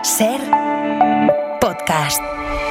Ser podcast.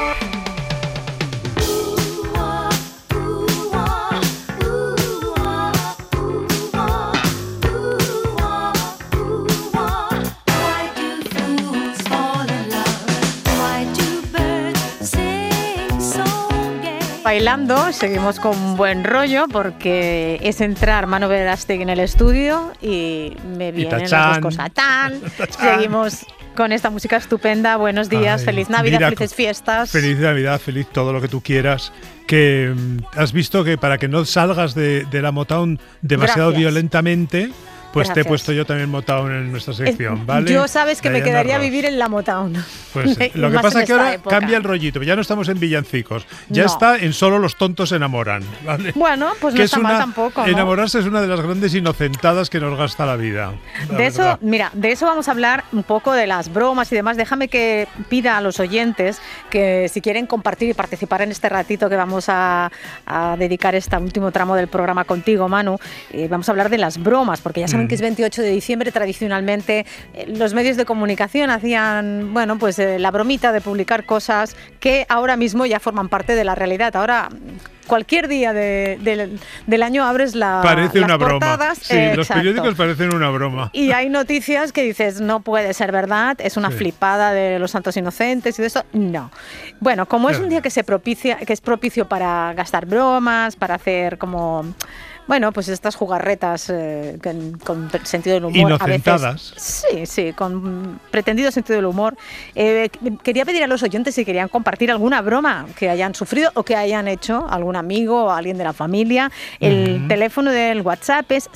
Bailando, seguimos con buen rollo porque es entrar Manu Verástegui en el estudio y me vienen las dos cosas. ¡Tan! Seguimos con esta música estupenda. Buenos días, feliz Navidad, felices fiestas. Feliz Navidad, feliz todo lo que tú quieras. Que has visto que para que no salgas de la Motown demasiado violentamente, pues te he puesto yo también Motown en nuestra sección, ¿vale? Yo sabes que me quedaría a vivir en la Motown. Pues lo que pasa es que ahora cambia el rollito, ya no estamos en villancicos, ya está en Solo los tontos se enamoran, ¿vale? Bueno, pues no está mal tampoco, ¿no? Enamorarse es una de las grandes inocentadas que nos gasta la vida. De eso vamos a hablar un poco, de las bromas y demás. Déjame que pida a los oyentes que si quieren compartir y participar en este ratito que vamos a dedicar este último tramo del programa contigo, Manu, vamos a hablar de las bromas, porque ya saben que es 28 de diciembre, tradicionalmente los medios de comunicación hacían, bueno, pues la bromita de publicar cosas que ahora mismo ya forman parte de la realidad. Ahora cualquier día del año abres parece las una portadas. Broma. Sí, los periódicos parecen una broma. Y hay noticias que dices, no puede ser verdad, es una flipada de los santos inocentes y de eso. No. Bueno, como es un día que es propicio para gastar bromas, para hacer como... Bueno, pues estas jugarretas con sentido del humor. Inocentadas. A veces, sí, con pretendido sentido del humor. Quería pedir a los oyentes si querían compartir alguna broma que hayan sufrido o que hayan hecho algún amigo o alguien de la familia. El teléfono del WhatsApp es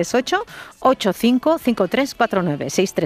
638-855349.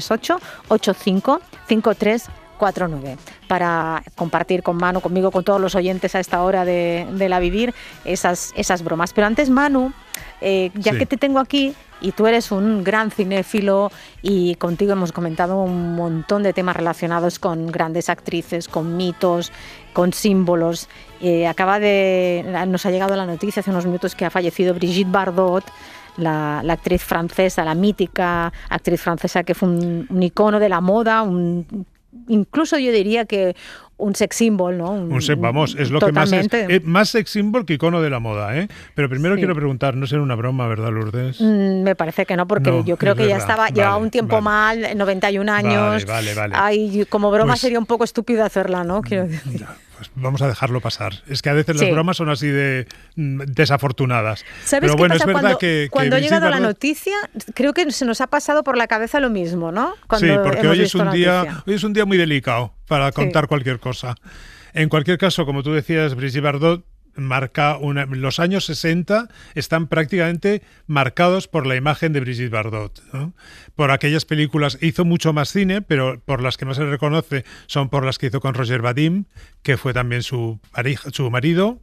638-855349. Para compartir con Manu, conmigo, con todos los oyentes a esta hora de la vivir esas bromas. Pero antes, Manu, ya que te tengo aquí y tú eres un gran cinéfilo y contigo hemos comentado un montón de temas relacionados con grandes actrices, con mitos, con símbolos. Nos ha llegado la noticia hace unos minutos que ha fallecido Brigitte Bardot, la actriz francesa, la mítica actriz francesa que fue un icono de la moda, incluso yo diría que un sex symbol, ¿no? Vamos, es lo totalmente. Que más sex symbol que icono de la moda, ¿eh? Pero primero quiero preguntar, no será una broma, ¿verdad, Lourdes? Me parece que no, porque yo creo que ya llevaba un tiempo mal, 91 años. Vale. Ay, como broma sería un poco estúpido hacerla, ¿no? Quiero decir. Pues vamos a dejarlo pasar. Es que a veces las bromas son así de desafortunadas. ¿Sabes Pero qué pasa? Es verdad cuando ha llegado la noticia, creo que se nos ha pasado por la cabeza lo mismo, ¿no? Sí, porque hoy es un día muy delicado para contar cualquier cosa. En cualquier caso, como tú decías, Brigitte Bardot marca los años 60 están prácticamente marcados por la imagen de Brigitte Bardot, ¿no? Por aquellas películas, hizo mucho más cine, pero por las que más se reconoce son por las que hizo con Roger Vadim, que fue también su marido,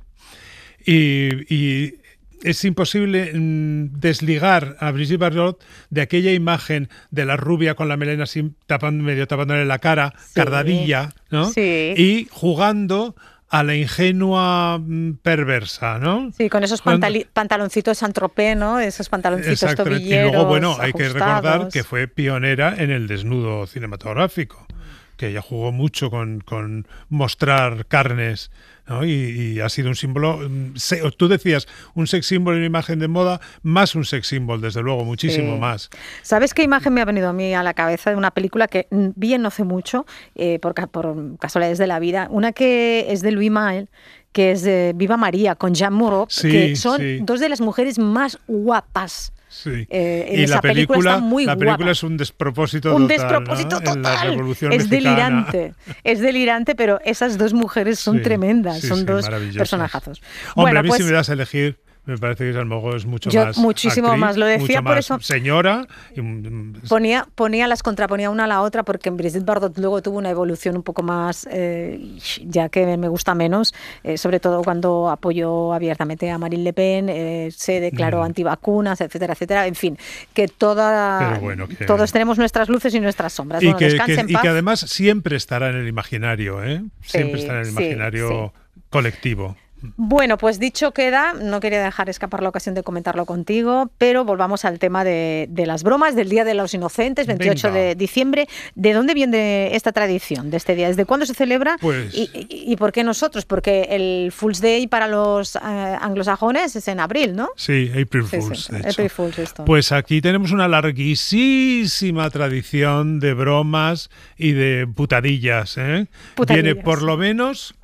y es imposible desligar a Brigitte Bardot de aquella imagen de la rubia con la melena así medio tapándole la cara, cardadilla, ¿no? Sí. Y jugando a la ingenua perversa, ¿no? Sí, con esos pantaloncitos Saint-Tropez, ¿no? Esos pantaloncitos tobilleros. Y luego, hay ajustados. que recordar que fue pionera en el desnudo cinematográfico, que ella jugó mucho con mostrar carnes, ¿no? Y ha sido un símbolo, tú decías, un sex symbol en una imagen de moda, más un sex symbol, desde luego, muchísimo más. ¿Sabes qué imagen me ha venido a mí a la cabeza de una película que vi no hace mucho, por casualidades de la vida? Una que es de Louis Malle, que es de Viva María, con Jeanne Moreau, que son dos de las mujeres más guapas. Sí. Y la película es un despropósito total. En la Revolución Mexicana. Es delirante, pero esas dos mujeres son tremendas, son dos personajazos. Hombre, a mí si me das a elegir, me parece que Jeanne Moreau es muchísimo actriz, más, lo decía por eso. Señora. Contraponía una a la otra, porque Brigitte Bardot luego tuvo una evolución un poco más, ya que me gusta menos, sobre todo cuando apoyó abiertamente a Marine Le Pen, se declaró antivacunas, etcétera, etcétera. En fin, que todos tenemos nuestras luces y nuestras sombras. Y que además siempre estará en el imaginario, ¿eh? Siempre estará en el imaginario colectivo. Bueno, pues dicho queda, no quería dejar escapar la ocasión de comentarlo contigo, pero volvamos al tema de las bromas del Día de los Inocentes, 28 de diciembre. ¿De dónde viene esta tradición de este día? ¿Desde cuándo se celebra? Pues... ¿Y por qué nosotros? Porque el Fool's Day para los anglosajones es en abril, ¿no? Sí, April Fools, de hecho. April Fools, esto. Pues aquí tenemos una larguísima tradición de bromas y de putadillas, ¿eh? Viene por lo menos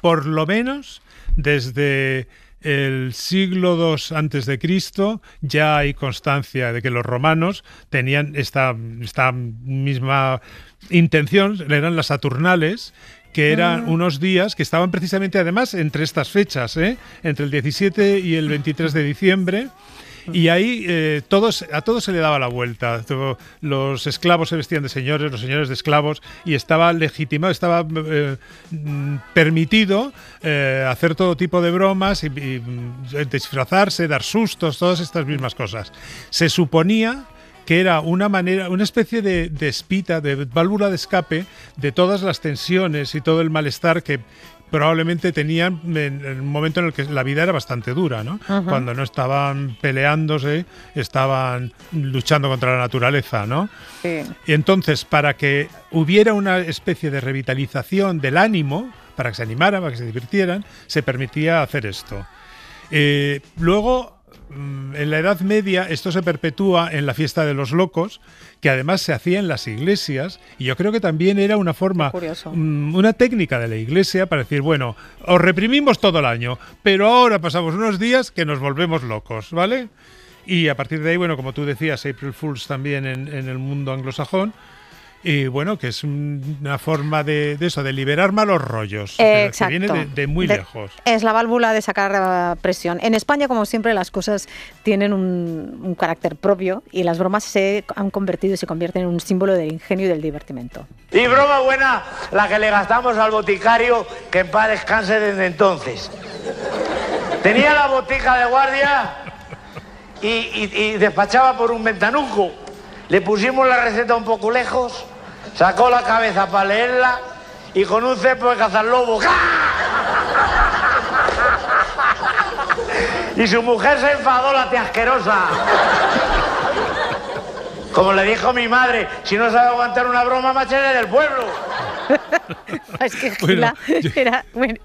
desde el siglo II antes de Cristo. Ya hay constancia de que los romanos tenían esta misma intención, eran las Saturnales, que eran unos días que estaban precisamente además entre estas fechas, entre el 17 y el 23 de diciembre. Y ahí a todos se le daba la vuelta. Los esclavos se vestían de señores, los señores de esclavos, y estaba legitimado, estaba permitido hacer todo tipo de bromas y disfrazarse, dar sustos, todas estas mismas cosas. Se suponía que era una especie de espita, de válvula de escape de todas las tensiones y todo el malestar que probablemente tenían en el momento en el que la vida era bastante dura, ¿no? Cuando no estaban peleándose, estaban luchando contra la naturaleza, ¿no? Sí. Y entonces, para que hubiera una especie de revitalización del ánimo, para que se animaran, para que se divirtieran, se permitía hacer esto. Luego, en la Edad Media, esto se perpetúa en la fiesta de los locos, que además se hacía en las iglesias, y yo creo que también era una forma, una técnica de la iglesia para decir, bueno, os reprimimos todo el año, pero ahora pasamos unos días que nos volvemos locos, ¿vale? Y a partir de ahí, bueno, como tú decías, April Fools también en el mundo anglosajón. Y bueno, que es una forma de eso, de liberar malos rollos, que viene de muy lejos. Es la válvula de sacar presión. En España, como siempre, las cosas tienen un carácter propio y las bromas se han convertido y se convierten en un símbolo del ingenio y del divertimento. Y broma buena la que le gastamos al boticario, que en paz descanse desde entonces. Tenía la botica de guardia y despachaba por un ventanuco. Le pusimos la receta un poco lejos, sacó la cabeza para leerla y con un cepo de cazar lobo. Y su mujer se enfadó, la tía asquerosa. Como le dijo mi madre, si no sabe aguantar una broma, machete del pueblo. Es que Gila era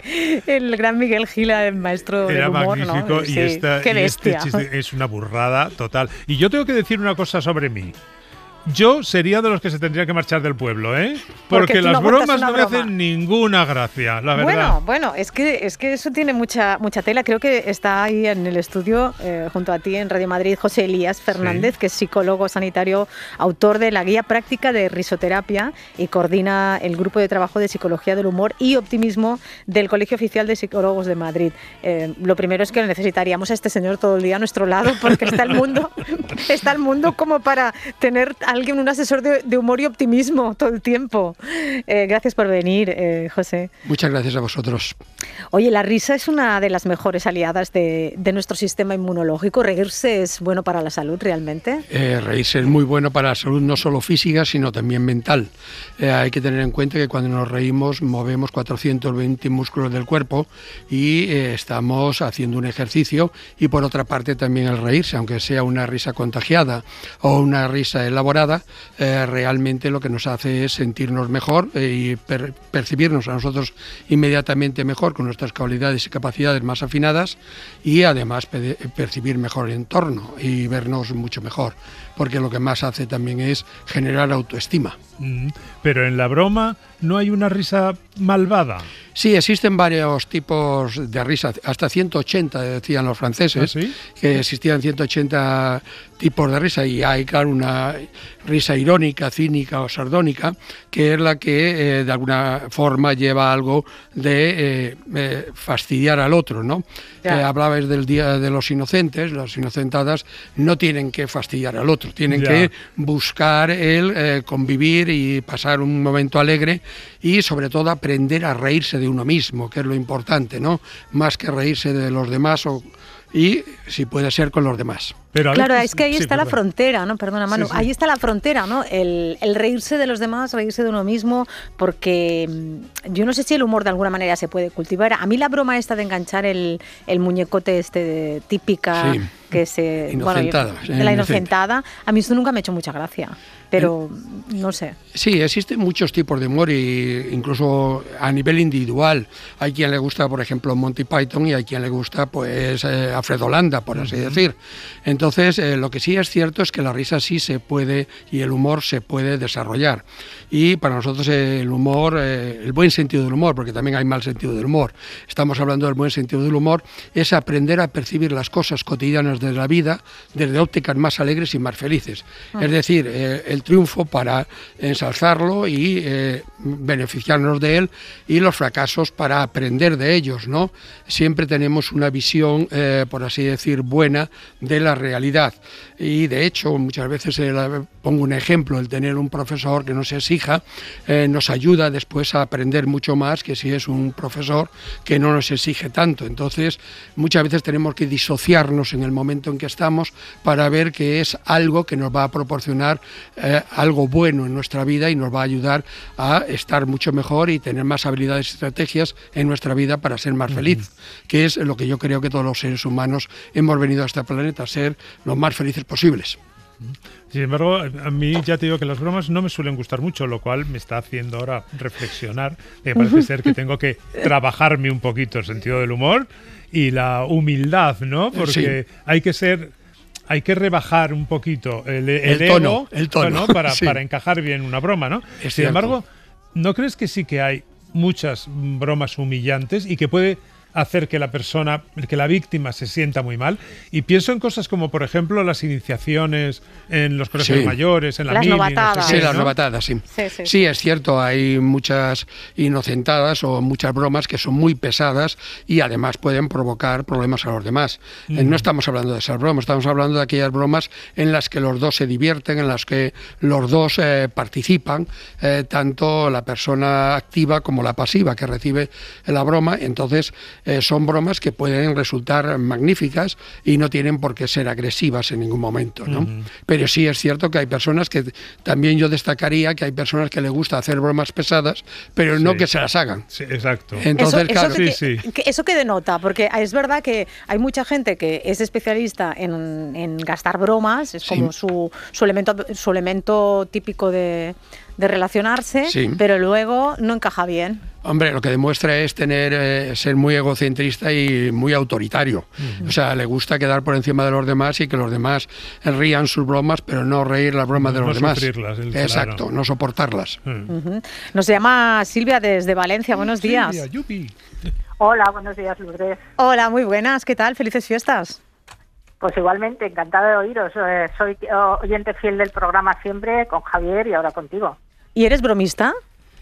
el gran Miguel Gila, el maestro del humor, magnífico, ¿no? Y este chiste es una burrada total. Y yo tengo que decir una cosa sobre mí. Yo sería de los que se tendría que marchar del pueblo, ¿eh? Porque las bromas no me hacen ninguna gracia, la verdad. Bueno, es que eso tiene mucha tela. Creo que está ahí en el estudio, junto a ti en Radio Madrid, José Elías Fernández, que es psicólogo sanitario, autor de la guía práctica de risoterapia y coordina el grupo de trabajo de psicología del humor y optimismo del Colegio Oficial de Psicólogos de Madrid. Lo primero es que necesitaríamos a este señor todo el día a nuestro lado, porque está el mundo como para tener alguien, un asesor de humor y optimismo todo el tiempo. Gracias por venir, José. Muchas gracias a vosotros. Oye, la risa es una de las mejores aliadas de nuestro sistema inmunológico. ¿Reírse es bueno para la salud realmente? Reírse es muy bueno para la salud, no solo física, sino también mental. Hay que tener en cuenta que cuando nos reímos movemos 420 músculos del cuerpo y estamos haciendo un ejercicio. Y por otra parte también el reírse, aunque sea una risa contagiada o una risa elaborada, realmente lo que nos hace es sentirnos mejor y percibirnos a nosotros inmediatamente mejor, con nuestras cualidades y capacidades más afinadas, y además percibir mejor el entorno y vernos mucho mejor, porque lo que más hace también es generar autoestima. Pero en la broma no hay una risa malvada. Sí, existen varios tipos de risa, hasta 180 decían los franceses. ¿Ah, sí? Que existían 180 tipos de risa, y hay, claro, una risa irónica, cínica o sardónica, que es la que de alguna forma lleva algo de fastidiar al otro, ¿no? Hablabais del Día de los Inocentes. Las inocentadas no tienen que fastidiar al otro, tienen que buscar el convivir y pasar un momento alegre, y sobre todo aprender a reírse de uno mismo, que es lo importante, ¿no? Más que reírse de los demás y si puede ser con los demás. Pero claro, es que ahí está la frontera, ¿no? Perdona, Manu. Sí, sí. Ahí está la frontera, ¿no? El reírse de los demás, reírse de uno mismo, porque yo no sé si el humor de alguna manera se puede cultivar. A mí la broma esta de enganchar el muñecote típica, sí, que se... inocentada. La inocentada, a mí esto nunca me ha hecho mucha gracia, pero no sé. Sí, existen muchos tipos de humor, y incluso a nivel individual. Hay quien le gusta, por ejemplo, Monty Python, y hay quien le gusta, pues, Alfredo Landa, por así decir. Entonces, lo que sí es cierto es que la risa sí se puede, y el humor se puede desarrollar. Y para nosotros el humor, el buen sentido del humor, porque también hay mal sentido del humor, estamos hablando del buen sentido del humor, es aprender a percibir las cosas cotidianas de la vida desde ópticas más alegres y más felices. Es decir, el triunfo para ensalzarlo y beneficiarnos de él, y los fracasos para aprender de ellos, ¿no? Siempre tenemos una visión, por así decir, buena de la realidad. Y de hecho, muchas veces pongo un ejemplo: el tener un profesor que nos exija nos ayuda después a aprender mucho más que si es un profesor que no nos exige tanto. Entonces, muchas veces tenemos que disociarnos en el momento en que estamos para ver que es algo que nos va a proporcionar algo bueno en nuestra vida, y nos va a ayudar a estar mucho mejor y tener más habilidades y estrategias en nuestra vida para ser más feliz, que es lo que yo creo que todos los seres humanos hemos venido a este planeta, a ser los más felices posibles. Sin embargo, a mí ya te digo que las bromas no me suelen gustar mucho, lo cual me está haciendo ahora reflexionar. Me parece ser que tengo que trabajarme un poquito el sentido del humor y la humildad, ¿no? Porque hay que rebajar un poquito el tono para encajar bien una broma, ¿no? Sin embargo, ¿no crees que sí que hay muchas bromas humillantes y que puede hacer que la víctima se sienta muy mal? Y pienso en cosas como, por ejemplo, las iniciaciones en los colegios mayores, en la las mili, novatadas. no sé qué, Sí, las ¿no? novatadas, sí. Sí, es cierto, hay muchas inocentadas o muchas bromas que son muy pesadas y además pueden provocar problemas a los demás. No estamos hablando de esas bromas, estamos hablando de aquellas bromas en las que los dos se divierten, en las que los dos participan, tanto la persona activa como la pasiva que recibe la broma. Entonces, son bromas que pueden resultar magníficas y no tienen por qué ser agresivas en ningún momento, ¿no? Pero sí es cierto que hay personas que, también yo destacaría que hay personas que les gusta hacer bromas pesadas, pero no que se las hagan. Sí, exacto. Entonces, claro, ¿Eso qué denota? Porque es verdad que hay mucha gente que es especialista en gastar bromas, es como su elemento típico de relacionarse, pero luego no encaja bien. Hombre, lo que demuestra es ser muy egocentrista y muy autoritario. O sea, le gusta quedar por encima de los demás y que los demás rían sus bromas, pero no reír las bromas de los demás. Exacto, no soportarlas. Nos llama Silvia desde Valencia. Buenos días. Silvia, yupi. Hola, buenos días, Lourdes. Hola, muy buenas. ¿Qué tal? Felices fiestas. Pues igualmente, encantada de oíros. Soy oyente fiel del programa siempre, con Javier y ahora contigo. ¿Y eres bromista?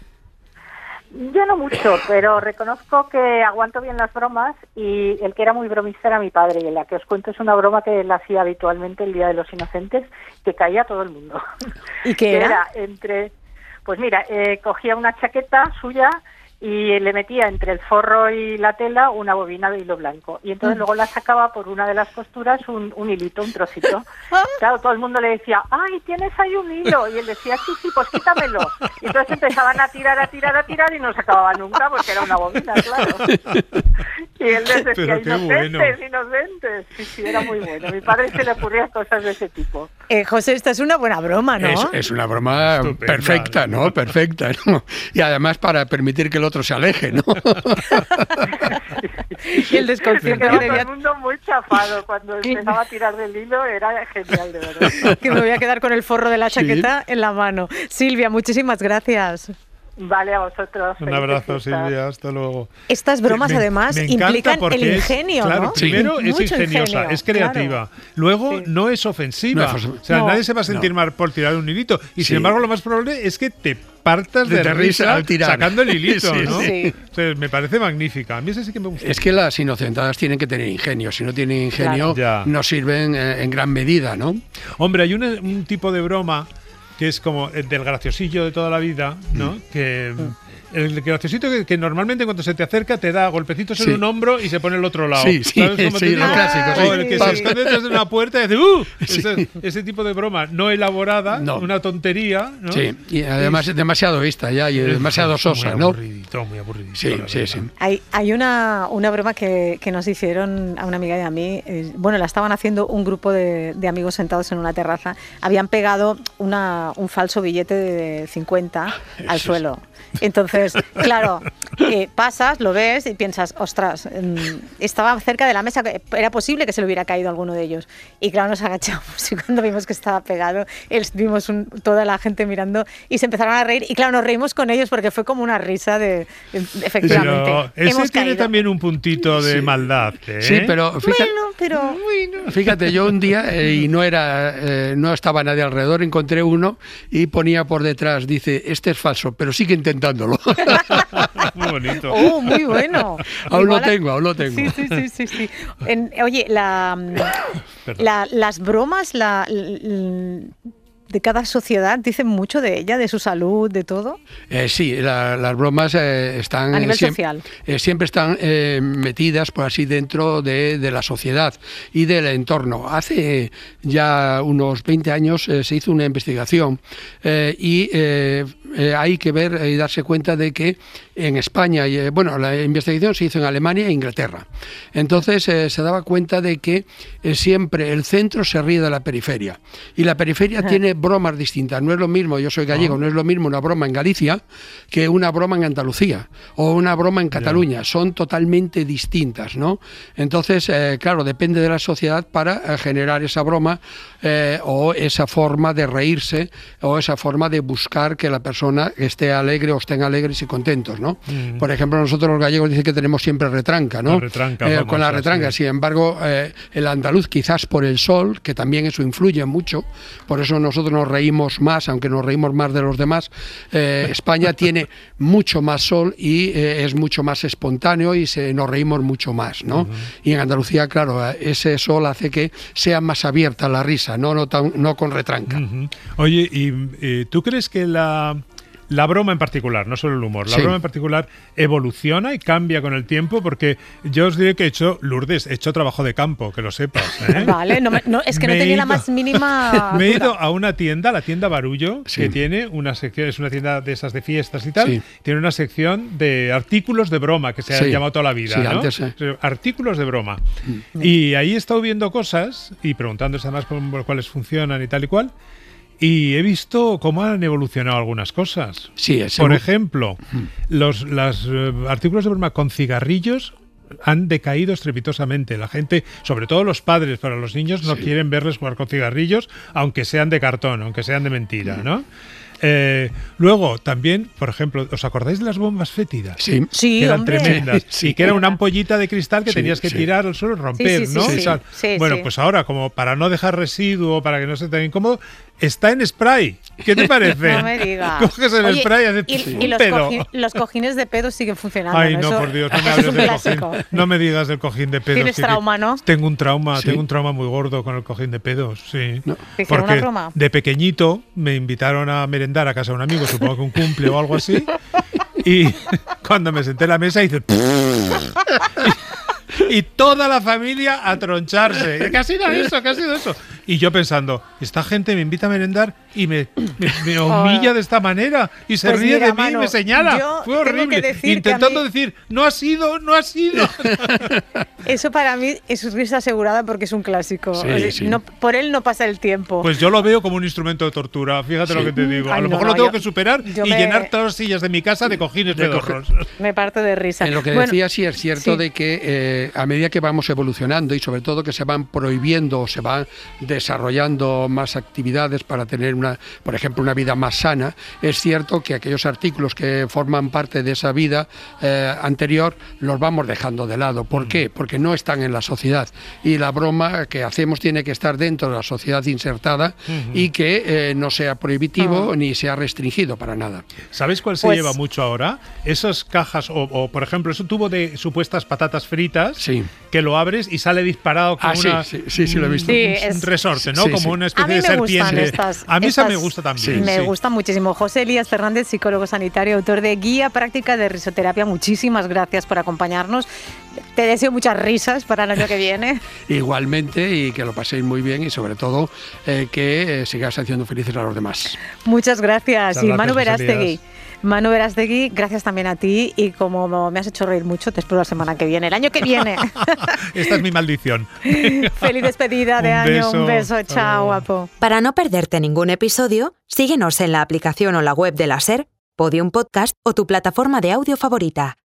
Yo no mucho, pero reconozco que aguanto bien las bromas, y el que era muy bromista era mi padre, y la que os cuento es una broma que él hacía habitualmente el Día de los Inocentes, que caía a todo el mundo. ¿Y qué era? Pues mira, cogía una chaqueta suya y le metía entre el forro y la tela una bobina de hilo blanco, y entonces luego la sacaba por una de las costuras un hilito, un trocito. Claro, todo el mundo le decía, ¡ay, tienes ahí un hilo! Y él decía, sí, pues quítamelo. Y entonces empezaban a tirar y no se acababa nunca porque era una bobina, claro. Y él les decía, inocentes. Sí, era muy bueno. A mi padre se le ocurrían cosas de ese tipo. José, esta es una buena broma, ¿no? Es una broma perfecta, ¿no? Perfecta, ¿no? Y además para permitir que el otro se aleje, ¿no? Y el desconcierto que todo el mundo muy chafado cuando empezaba a tirar del hilo, era genial, de verdad. Que me voy a quedar con el forro de la chaqueta en la mano. Silvia, muchísimas gracias. Vale, a vosotros. Un abrazo, Silvia, hasta luego. Estas bromas además implican el ingenio, claro, ¿no? Primero es ingeniosa, es creativa. Claro. Luego no es ofensiva. O sea, nadie se va a sentir mal por tirar un hilito. Y sin embargo, lo más probable es que te partas de risa al tirar, sacando el hilito, ¿no? Sí. O sea, me parece magnífica. A mí ese sí que me gusta. Es que las inocentadas tienen que tener ingenio. Si no tienen ingenio, no sirven en gran medida, ¿no? Hombre, hay un tipo de broma que es como del graciosillo de toda la vida, ¿no? Que el graciosito que normalmente cuando se te acerca te da golpecitos en un hombro y se pone el otro lado. Sí, ¿Sabes cómo sí, lo clásico. O el que se esconde detrás de una puerta y dice ese tipo de broma no elaborada, una tontería, ¿no? Sí, y además es demasiado vista ya y demasiado sosa, ¿no? Muy aburridito. Sí. Hay una broma que nos hicieron a una amiga y a mí. Bueno, la estaban haciendo un grupo de amigos sentados en una terraza. Habían pegado un falso billete de 50 al suelo. Entonces, claro, pasas, lo ves y piensas, ostras, estaba cerca de la mesa, era posible que se le hubiera caído alguno de ellos. Y claro, nos agachamos y cuando vimos que estaba pegado, vimos toda la gente mirando y se empezaron a reír. Y claro, nos reímos con ellos porque fue como una risa de, efectivamente. Pero ese tiene también un puntito de maldad. Sí, pero fíjate, yo un día, y no no estaba nadie alrededor, encontré uno y ponía por detrás, dice, este es falso, pero sigue intentándolo. Muy bonito. Oh, muy bueno. Aún lo tengo. Sí. Oye, las bromas de cada sociedad dicen mucho de ella, de su salud, de todo. Sí, las bromas están... A nivel social. Siempre están metidas, por así, dentro de la sociedad y del entorno. Hace ya unos 20 años se hizo una investigación y hay que ver y darse cuenta de que en España, la investigación se hizo en Alemania e Inglaterra. Entonces se daba cuenta de que siempre el centro se ríe de la periferia y la periferia tiene bromas distintas. No es lo mismo, yo soy gallego, no es lo mismo una broma en Galicia que una broma en Andalucía o una broma en Cataluña. Son totalmente distintas, ¿no? Entonces, claro, depende de la sociedad para generar esa broma o esa forma de reírse o esa forma de buscar que la persona esté alegre o estén alegres y contentos, ¿no? Por ejemplo, nosotros los gallegos dicen que tenemos siempre retranca, ¿no? Con la retranca, sin embargo, el andaluz quizás por el sol, que también eso influye mucho, por eso nosotros nos reímos más, aunque nos reímos más de los demás. España tiene mucho más sol y es mucho más espontáneo y nos reímos mucho más, ¿no? Y en Andalucía, claro, ese sol hace que sea más abierta la risa, no con retranca. Oye, ¿y tú crees que la broma en particular, no solo el humor, la broma en particular evoluciona y cambia con el tiempo? Porque yo os diré que he hecho trabajo de campo, que lo sepas. Vale, es que no tenía la más mínima... Me he ido a una tienda, la tienda Barullo, que tiene una sección, es una tienda de esas de fiestas y tal, tiene una sección de artículos de broma, que se ha llamado toda la vida, ¿no? Antes, artículos de broma. Y ahí he estado viendo cosas y preguntándose además cuáles funcionan y tal y cual. Y he visto cómo han evolucionado algunas cosas. Por ejemplo, los artículos de broma con cigarrillos han decaído estrepitosamente. La gente, sobre todo los padres, para los niños no quieren verles jugar con cigarrillos, aunque sean de cartón, aunque sean de mentira, ¿no? Luego, también, por ejemplo, ¿os acordáis de las bombas fétidas? Sí, que eran hombre. tremendas. Y que era una ampollita de cristal que tenías que tirar al suelo y romper, ¿no? Bueno, pues ahora, como para no dejar residuo, para que no se tan incómodo, está en spray. ¿Qué te parece? No me digas. Coges el spray y haces un pedo. Los cojines de pedo siguen funcionando. Ay, no, por Dios, no me hables del cojín. No me digas del cojín de pedos. Tienes trauma, ¿no? Tengo un trauma muy gordo con el cojín de pedos, sí. No. Porque una broma. De pequeñito me invitaron a merendar a casa de un amigo, supongo que un cumple o algo así, y cuando me senté en la mesa hice... Y toda la familia a troncharse. ¿Qué ha sido eso? Y yo pensando, esta gente me invita a merendar y me humilla de esta manera y se ríe de mí y me señala. Fue horrible. Intentando decir, no ha sido. Eso para mí es risa asegurada porque es un clásico. No, por él no pasa el tiempo. Pues yo lo veo como un instrumento de tortura. Fíjate lo que te digo. A lo mejor lo tengo que superar y llenar todas las sillas de mi casa de cojines pedorros. Me parto de risa. En lo que decía, sí es cierto de que a medida que vamos evolucionando y sobre todo que se van prohibiendo o se van desarrollando más actividades para tener por ejemplo, una vida más sana, es cierto que aquellos artículos que forman parte de esa vida anterior los vamos dejando de lado. ¿Por qué? Porque no están en la sociedad y la broma que hacemos tiene que estar dentro de la sociedad insertada y que no sea prohibitivo ni sea restringido para nada. ¿Sabes cuál se lleva mucho ahora? Esas cajas o por ejemplo, ese tubo de supuestas patatas fritas que lo abres y sale disparado como sí, lo he visto. Un resorte, ¿no? Sí, como una especie de serpiente. A mí esa me gusta también. Me gusta muchísimo. José Elías Fernández, psicólogo sanitario, autor de Guía Práctica de Risoterapia. Muchísimas gracias por acompañarnos. Te deseo muchas risas para el año que viene. Igualmente, y que lo paséis muy bien y sobre todo que sigáis haciendo felices a los demás. Muchas gracias. Y Manu Verástegui, gracias también a ti, y como me has hecho reír mucho, te espero la semana que viene, el año que viene. Esta es mi maldición. Feliz despedida de año, un beso, chao, guapo. Para no perderte ningún episodio, síguenos en la aplicación o la web de la SER, Podium Podcast o tu plataforma de audio favorita.